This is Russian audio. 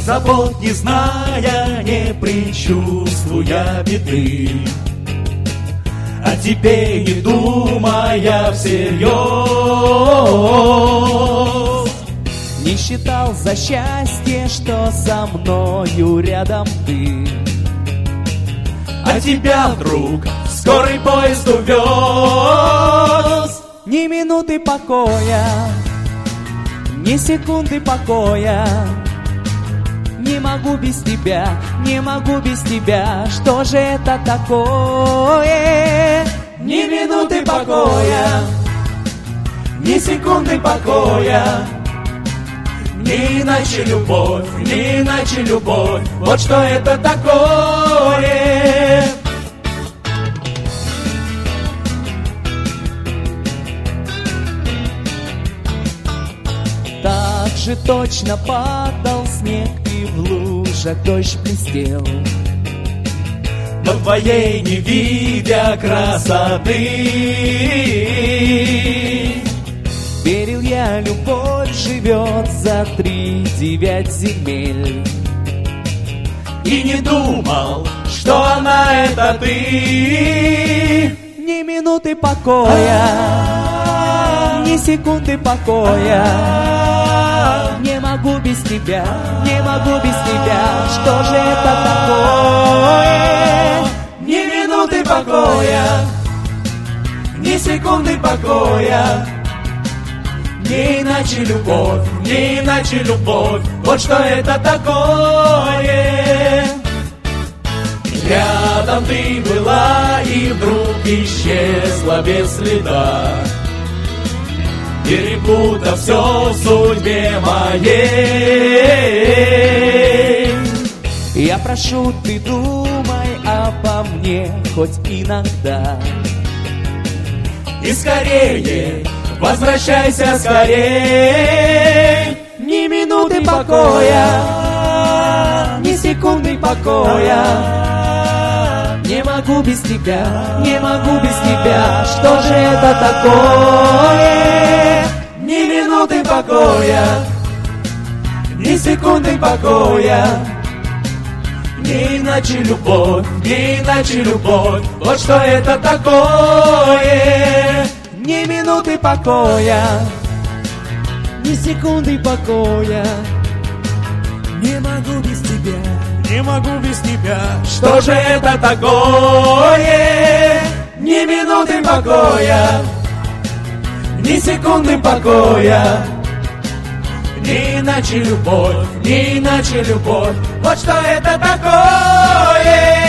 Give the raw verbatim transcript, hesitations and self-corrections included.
забот не зная, не предчувствуя беды, о тебе не думая всерьез. Не считал за счастье, что со мною рядом ты, а тебя вдруг скорый поезд увез. Ни минуты покоя, ни секунды покоя. Не могу без тебя, не могу без тебя. Что же это такое? Ни минуты покоя, ни секунды покоя. Не иначе любовь, не иначе любовь. Вот что это такое. Так же точно падал снег, и в лужах дождь блестел. Но твоей не видя красоты, верил я, любовь живет за три девять земель. И не думал, что она это ты. Ни минуты покоя, ни секунды покоя. Не могу без тебя, не могу без тебя. Что же это такое? Ни минуты покоя, ни секунды покоя. Не иначе любовь, не иначе любовь. Вот что это такое. Рядом ты была и вдруг исчезла без следа, перепутав все в судьбе моей. Я прошу, ты думай обо мне хоть иногда. И скорее, возвращайся скорее. Ни минуты покоя, ни секунды покоя. Не могу без тебя, не могу без тебя. Что же это такое? Ни минуты покоя, ни секунды покоя. Не иначе любовь, не иначе любовь. Вот что это такое. Ни минуты покоя, ни секунды покоя. Не могу без тебя, не могу без тебя. Что же это такое? Ни минуты покоя, ни секунды покоя. Не иначе любовь, не иначе любовь. Вот что это такое.